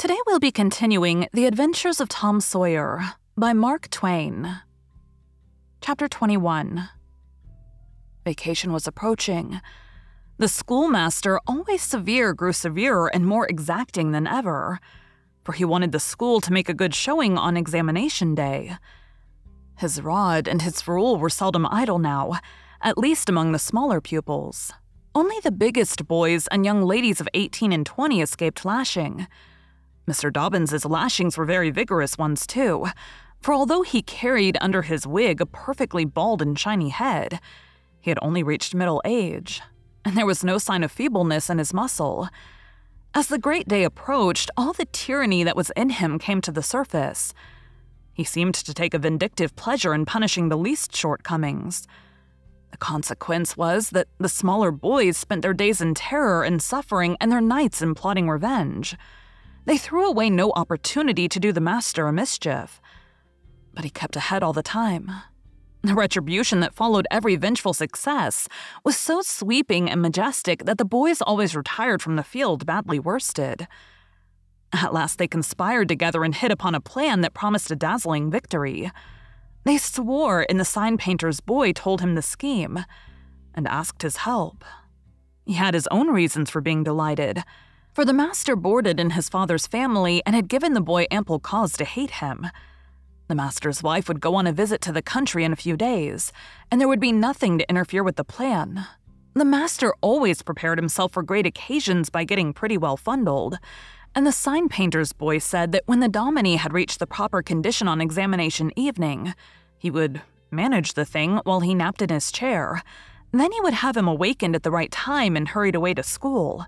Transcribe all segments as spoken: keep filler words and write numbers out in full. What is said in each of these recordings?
Today we'll be continuing The Adventures of Tom Sawyer by Mark Twain. Chapter twenty-one. Vacation was approaching. The schoolmaster, always severe, grew severer and more exacting than ever, for he wanted the school to make a good showing on examination day. His rod and his rule were seldom idle now, at least among the smaller pupils. Only the biggest boys and young ladies of eighteen and twenty escaped lashing. Mister Dobbins's lashings were very vigorous ones, too, for although he carried under his wig a perfectly bald and shiny head, he had only reached middle age, and there was no sign of feebleness in his muscle. As the great day approached, all the tyranny that was in him came to the surface. He seemed to take a vindictive pleasure in punishing the least shortcomings. The consequence was that the smaller boys spent their days in terror and suffering and their nights in plotting revenge. They threw away no opportunity to do the master a mischief. But he kept ahead all the time. The retribution that followed every vengeful success was so sweeping and majestic that the boys always retired from the field badly worsted. At last they conspired together and hit upon a plan that promised a dazzling victory. They swore, and the sign painter's boy told him the scheme, and asked his help. He had his own reasons for being delighted, for the master boarded in his father's family and had given the boy ample cause to hate him. The master's wife would go on a visit to the country in a few days, and there would be nothing to interfere with the plan. The master always prepared himself for great occasions by getting pretty well fundled, and the sign painter's boy said that when the dominie had reached the proper condition on examination evening, he would manage the thing while he napped in his chair. Then he would have him awakened at the right time and hurried away to school.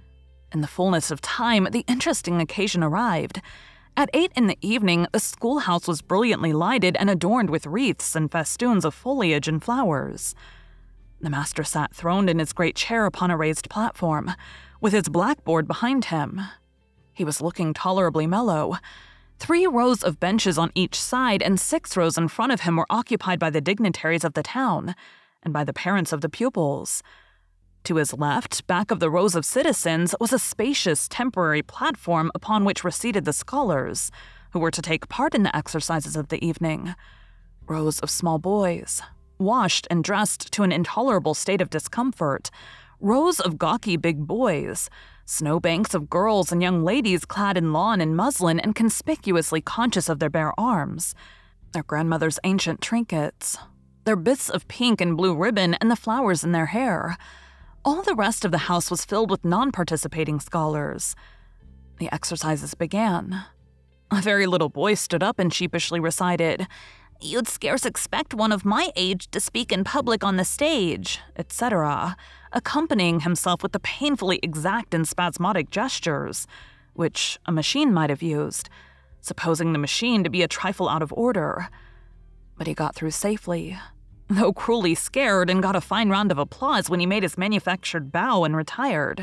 In the fullness of time, the interesting occasion arrived. At eight in the evening, the schoolhouse was brilliantly lighted and adorned with wreaths and festoons of foliage and flowers. The master sat throned in his great chair upon a raised platform, with his blackboard behind him. He was looking tolerably mellow. Three rows of benches on each side and six rows in front of him were occupied by the dignitaries of the town and by the parents of the pupils. To his left, back of the rows of citizens, was a spacious temporary platform upon which were seated the scholars, who were to take part in the exercises of the evening. Rows of small boys, washed and dressed to an intolerable state of discomfort. Rows of gawky big boys. Snowbanks of girls and young ladies clad in lawn and muslin and conspicuously conscious of their bare arms, their grandmother's ancient trinkets, their bits of pink and blue ribbon and the flowers in their hair. All the rest of the house was filled with non-participating scholars. The exercises began. A very little boy stood up and sheepishly recited, "You'd scarce expect one of my age to speak in public on the stage," et cetera, accompanying himself with the painfully exact and spasmodic gestures, which a machine might have used, supposing the machine to be a trifle out of order. But he got through safely, though cruelly scared, and got a fine round of applause when he made his manufactured bow and retired.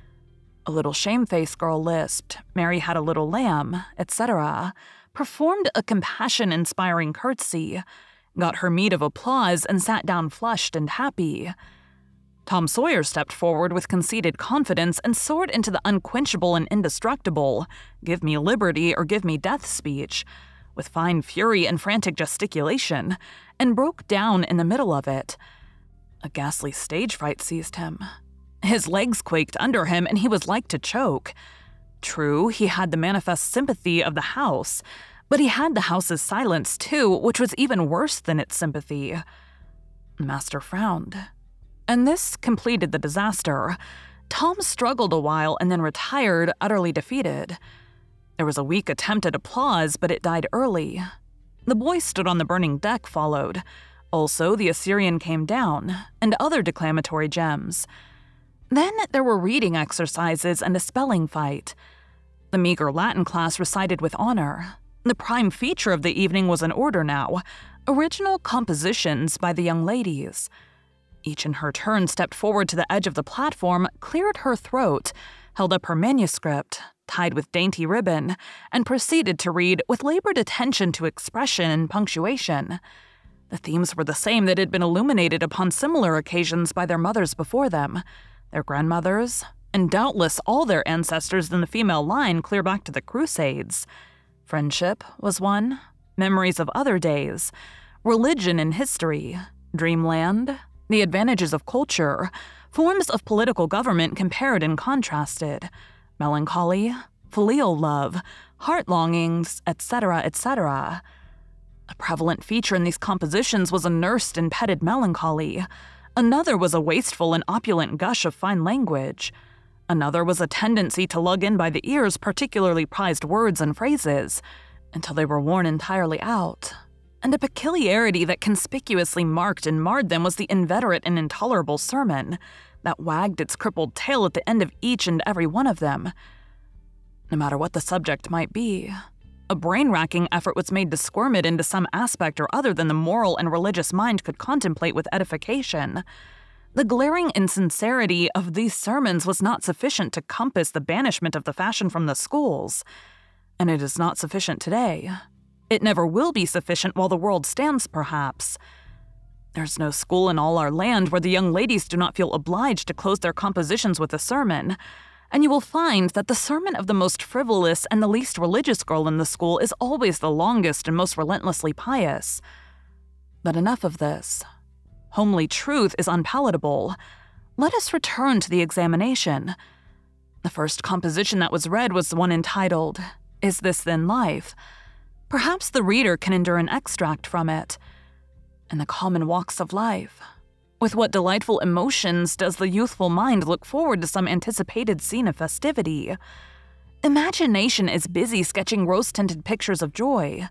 A little shamefaced girl lisped, "Mary had a little lamb," et cetera, performed a compassion-inspiring curtsy, got her meed of applause, and sat down flushed and happy. Tom Sawyer stepped forward with conceited confidence and soared into the unquenchable and indestructible "give me liberty or give me death" speech, with fine fury and frantic gesticulation, and broke down in the middle of it. A ghastly stage fright seized him. His legs quaked under him, and he was like to choke. True, he had the manifest sympathy of the house, but he had the house's silence too, which was even worse than its sympathy. The master frowned. And this completed the disaster. Tom struggled a while and then retired, utterly defeated. There was a weak attempt at applause, but it died early. The boy stood on the burning deck followed. Also, the Assyrian came down, and other declamatory gems. Then there were reading exercises and a spelling fight. The meager Latin class recited with honor. The prime feature of the evening was in order now, original compositions by the young ladies. Each in her turn stepped forward to the edge of the platform, cleared her throat, held up her manuscript, tied with dainty ribbon, and proceeded to read with labored attention to expression and punctuation. The themes were the same that had been illuminated upon similar occasions by their mothers before them, their grandmothers, and doubtless all their ancestors in the female line clear back to the Crusades. Friendship was one, memories of other days, religion and history, dreamland, the advantages of culture, forms of political government compared and contrasted, melancholy, filial love, heart longings, et cetera, et cetera. A prevalent feature in these compositions was a nursed and petted melancholy. Another was a wasteful and opulent gush of fine language. Another was a tendency to lug in by the ears particularly prized words and phrases until they were worn entirely out. And a peculiarity that conspicuously marked and marred them was the inveterate and intolerable sermon that wagged its crippled tail at the end of each and every one of them. No matter what the subject might be, a brain-racking effort was made to squirm it into some aspect or other than the moral and religious mind could contemplate with edification. The glaring insincerity of these sermons was not sufficient to compass the banishment of the fashion from the schools, and it is not sufficient today. It never will be sufficient while the world stands, perhaps. There's no school in all our land where the young ladies do not feel obliged to close their compositions with a sermon, and you will find that the sermon of the most frivolous and the least religious girl in the school is always the longest and most relentlessly pious. But enough of this. Homely truth is unpalatable. Let us return to the examination. The first composition that was read was the one entitled, "Is This Then Life?" Perhaps the reader can endure an extract from it. In the common walks of life, with what delightful emotions does the youthful mind look forward to some anticipated scene of festivity? Imagination is busy sketching rose-tinted pictures of joy.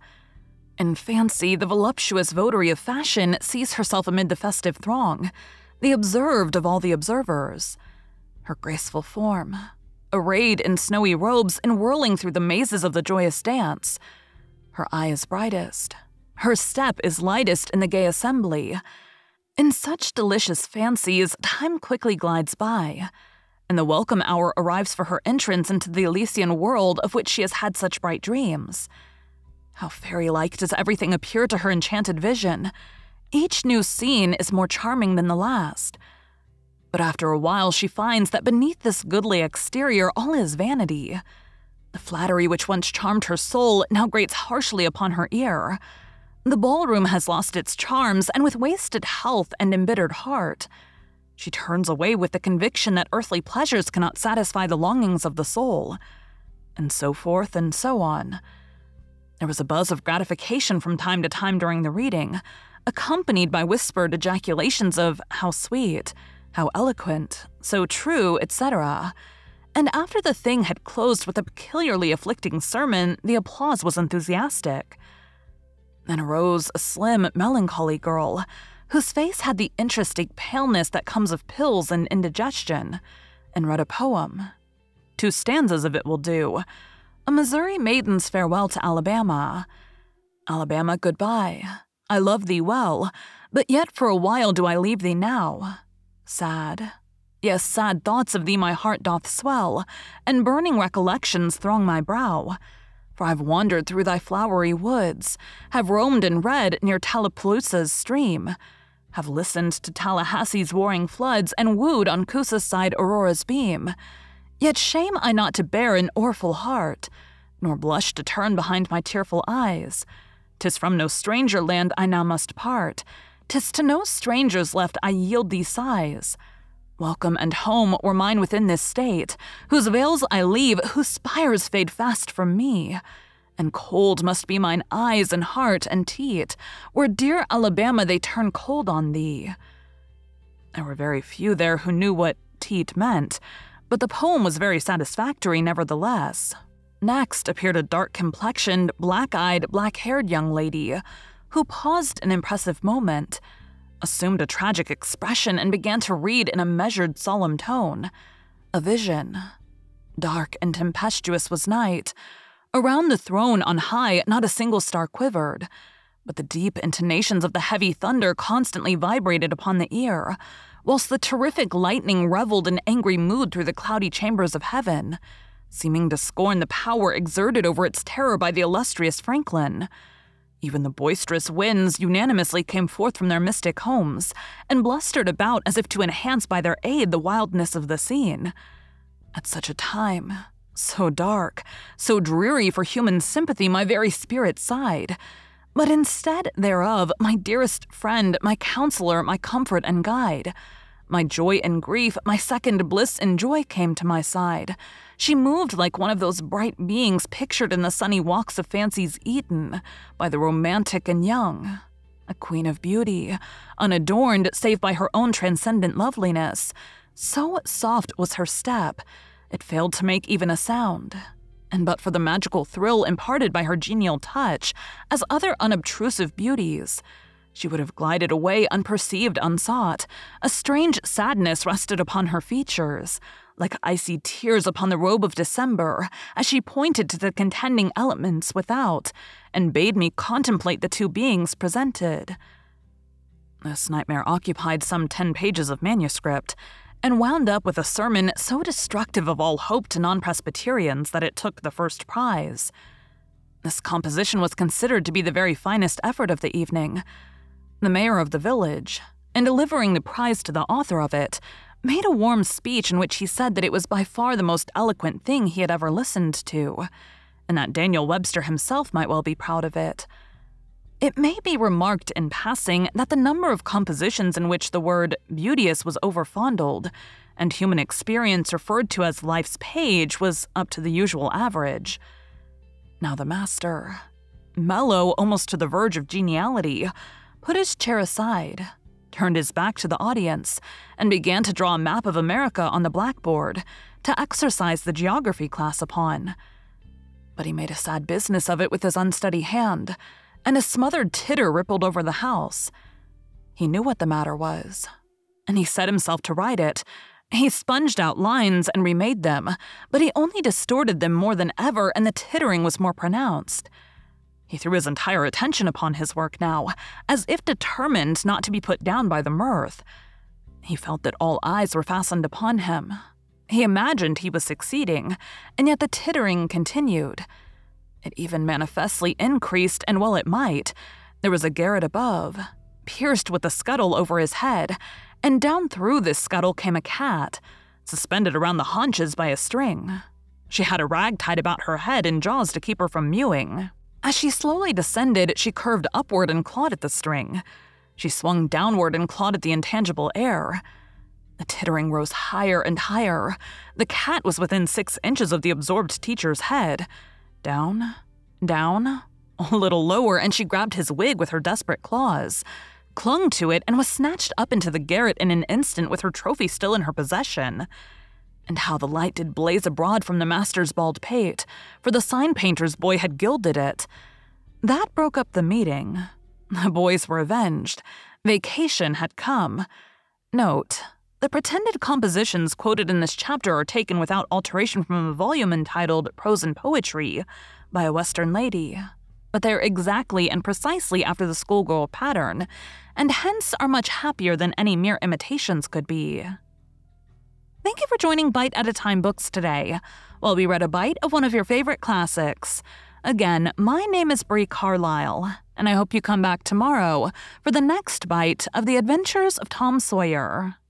In fancy, the voluptuous votary of fashion sees herself amid the festive throng, the observed of all the observers. Her graceful form, arrayed in snowy robes and whirling through the mazes of the joyous dance. Her eye is brightest, her step is lightest in the gay assembly. In such delicious fancies, time quickly glides by, and the welcome hour arrives for her entrance into the Elysian world of which she has had such bright dreams. How fairy-like does everything appear to her enchanted vision. Each new scene is more charming than the last. But after a while she finds that beneath this goodly exterior all is vanity. The flattery which once charmed her soul now grates harshly upon her ear. The ballroom has lost its charms, and with wasted health and embittered heart, she turns away with the conviction that earthly pleasures cannot satisfy the longings of the soul, and so forth and so on. There was a buzz of gratification from time to time during the reading, accompanied by whispered ejaculations of "how sweet," "how eloquent," "so true," et cetera. And after the thing had closed with a peculiarly afflicting sermon, the applause was enthusiastic. Then arose a slim, melancholy girl, whose face had the interesting paleness that comes of pills and indigestion, and read a poem. Two stanzas of it will do. A Missouri maiden's farewell to Alabama. "Alabama, goodbye. I love thee well, but yet for a while do I leave thee now. Sad, yes, sad thoughts of thee my heart doth swell, and burning recollections throng my brow. For I've wandered through thy flowery woods, have roamed and read near Tallapoosa's stream, have listened to Tallahassee's warring floods, and wooed on Coosa's side Aurora's beam. Yet shame I not to bear an oreful heart, nor blush to turn behind my tearful eyes. 'Tis from no stranger land I now must part, 'tis to no strangers left I yield these sighs. Welcome and home were mine within this state, whose veils I leave, whose spires fade fast from me. And cold must be mine eyes and heart and teat, where dear Alabama they turn cold on thee." There were very few there who knew what teat meant, but the poem was very satisfactory nevertheless. Next appeared a dark-complexioned, black-eyed, black-haired young lady, who paused an impressive moment, assumed a tragic expression, and began to read in a measured, solemn tone. A vision. Dark and tempestuous was night. Around the throne on high not a single star quivered, but the deep intonations of the heavy thunder constantly vibrated upon the ear, whilst the terrific lightning reveled in angry mood through the cloudy chambers of heaven, seeming to scorn the power exerted over its terror by the illustrious Franklin. Even the boisterous winds unanimously came forth from their mystic homes, and blustered about as if to enhance by their aid the wildness of the scene. At such a time, so dark, so dreary for human sympathy, my very spirit sighed. But instead thereof, my dearest friend, my counselor, my comfort and guide, my joy and grief, my second bliss and joy came to my side. She moved like one of those bright beings pictured in the sunny walks of fancy's Eden by the romantic and young. A queen of beauty, unadorned save by her own transcendent loveliness. So soft was her step, it failed to make even a sound. And but for the magical thrill imparted by her genial touch, as other unobtrusive beauties, she would have glided away unperceived, unsought. A strange sadness rested upon her features, like icy tears upon the robe of December, as she pointed to the contending elements without, and bade me contemplate the two beings presented. This nightmare occupied some ten pages of manuscript, and wound up with a sermon so destructive of all hope to non-Presbyterians that it took the first prize. This composition was considered to be the very finest effort of the evening. The mayor of the village, in delivering the prize to the author of it, made a warm speech in which he said that it was by far the most eloquent thing he had ever listened to, and that Daniel Webster himself might well be proud of it. It may be remarked in passing that the number of compositions in which the word beauteous was overfondled, and human experience referred to as life's page, was up to the usual average. Now the master, mellow almost to the verge of geniality, put his chair aside, turned his back to the audience, and began to draw a map of America on the blackboard to exercise the geography class upon. But he made a sad business of it with his unsteady hand, and a smothered titter rippled over the house. He knew what the matter was, and he set himself to write it. He sponged out lines and remade them, but he only distorted them more than ever, and the tittering was more pronounced. He threw his entire attention upon his work now, as if determined not to be put down by the mirth. He felt that all eyes were fastened upon him. He imagined he was succeeding, and yet the tittering continued. It even manifestly increased, and well it might. There was a garret above, pierced with a scuttle over his head, and down through this scuttle came a cat, suspended around the haunches by a string. She had a rag tied about her head and jaws to keep her from mewing. As she slowly descended, she curved upward and clawed at the string. She swung downward and clawed at the intangible air. The tittering rose higher and higher. The cat was within six inches of the absorbed teacher's head. Down, down, a little lower, and she grabbed his wig with her desperate claws, clung to it, and was snatched up into the garret in an instant with her trophy still in her possession. And how the light did blaze abroad from the master's bald pate, for the sign-painter's boy had gilded it. That broke up the meeting. The boys were avenged. Vacation had come. Note, the pretended compositions quoted in this chapter are taken without alteration from a volume entitled Prose and Poetry by a Western lady, but they're exactly and precisely after the schoolgirl pattern, and hence are much happier than any mere imitations could be. Thank you for joining Bite at a Time Books today, while we read a bite of one of your favorite classics. Again, my name is Brie Carlisle, and I hope you come back tomorrow for the next bite of The Adventures of Tom Sawyer.